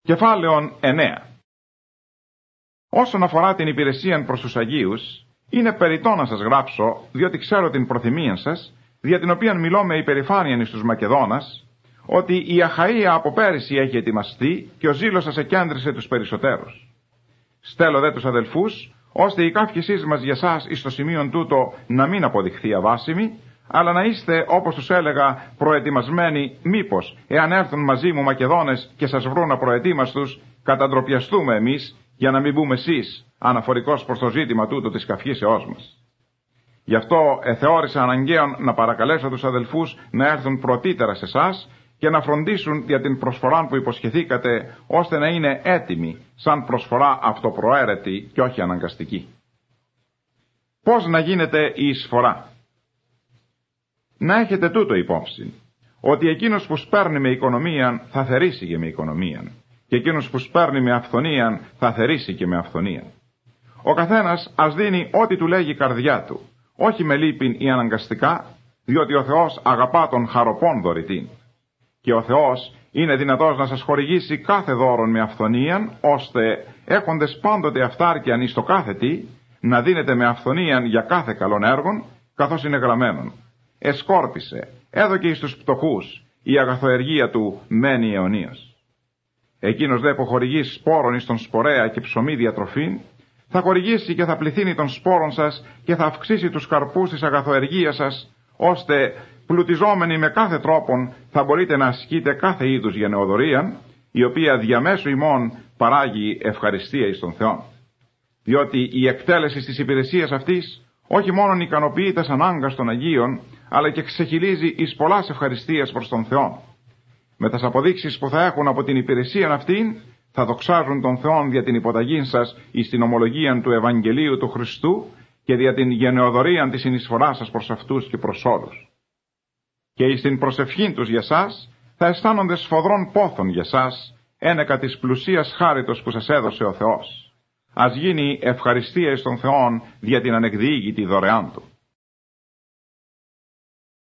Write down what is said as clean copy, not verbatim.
Κεφάλαιον 9. Όσον αφορά την υπηρεσία προς τους Αγίους, είναι περιττό να σας γράψω, διότι ξέρω την προθυμία σας, δια την οποία μιλώ με υπερηφάνεια εις τους Μακεδόνας, ότι η Αχαΐα από πέρυσι έχει ετοιμαστεί και ο ζήλος σας εκέντρισε τους περισσότερους. Στέλω δε τους αδελφούς, ώστε η καύχησής μας για σας εις το σημείον τούτο να μην αποδειχθεί αβάσιμη, αλλά να είστε, όπως τους έλεγα, προετοιμασμένοι, μήπως, εάν έρθουν μαζί μου Μακεδόνες και σας βρουν απροετοίμαστους, καταντροπιαστούμε εμείς, για να μην μπούμε εσείς, αναφορικός προς το ζήτημα τούτο της καυχήσεώς μας. Γι' αυτό εθεώρησα αναγκαίον να παρακαλέσω τους αδελφούς να έρθουν πρωτήτερα σε εσάς και να φροντίσουν για την προσφορά που υποσχεθήκατε, ώστε να είναι έτοιμη, σαν προσφορά αυτοπροαίρετη και όχι αναγκαστική. Πώς να γίνεται η εισφορά? Να έχετε τούτο υπόψη, ότι εκείνος που σπέρνει με οικονομίαν θα θερήσει και με οικονομίαν, και εκείνος που σπέρνει με αυθονίαν θα θερήσει και με αυθονίαν. Ο καθένας ας δίνει ό,τι του λέγει η καρδιά του, όχι με λύπην ή αναγκαστικά, διότι ο Θεός αγαπά τον χαροπόν δωρητήν. Και ο Θεός είναι δυνατός να σας χορηγήσει κάθε δώρον με αυθονίαν, ώστε έχοντες πάντοτε αυτάρκειαν εις το κάθε τι, να δίνετε με αυθονίαν για κάθε καλόν έργον, καθώς είναι γραμμένον. Εσκόρπισε, έδωκε εις τους πτωχούς, η αγαθοεργία του μένει αιωνίως. Εκείνος δε που χορηγεί σπόρων εις τον σπορέα και ψωμί διατροφήν, θα χορηγήσει και θα πληθύνει των σπόρων σας και θα αυξήσει τους καρπούς της αγαθοεργίας σας, ώστε πλουτιζόμενοι με κάθε τρόπον θα μπορείτε να ασκείτε κάθε είδους γενεοδορία, η οποία διαμέσου ημών παράγει ευχαριστία εις τον Θεό. Διότι η εκτέλεση της υπηρεσίας αυτής όχι μόνον ικανοποιεί τας ανάγκας των Αγίων, αλλά και ξεχυλίζει εις πολλάς ευχαριστίας προς τον Θεό. Με τας αποδείξεις που θα έχουν από την υπηρεσία αυτήν, θα δοξάζουν τον Θεόν δια την υποταγή σας εις την ομολογία του Ευαγγελίου του Χριστού και δια την γενεοδορία της συνεισφοράς σας προς αυτούς και προς όλους. Και εις την προσευχήν τους για σας θα αισθάνονται σφοδρών πόθων για σας, ένεκα της πλουσίας χάριτος που σας έδωσε ο Θεός. Ας γίνει ευχαριστία εις τον Θεόν δια την ανεκδιήγητη δωρεάν του.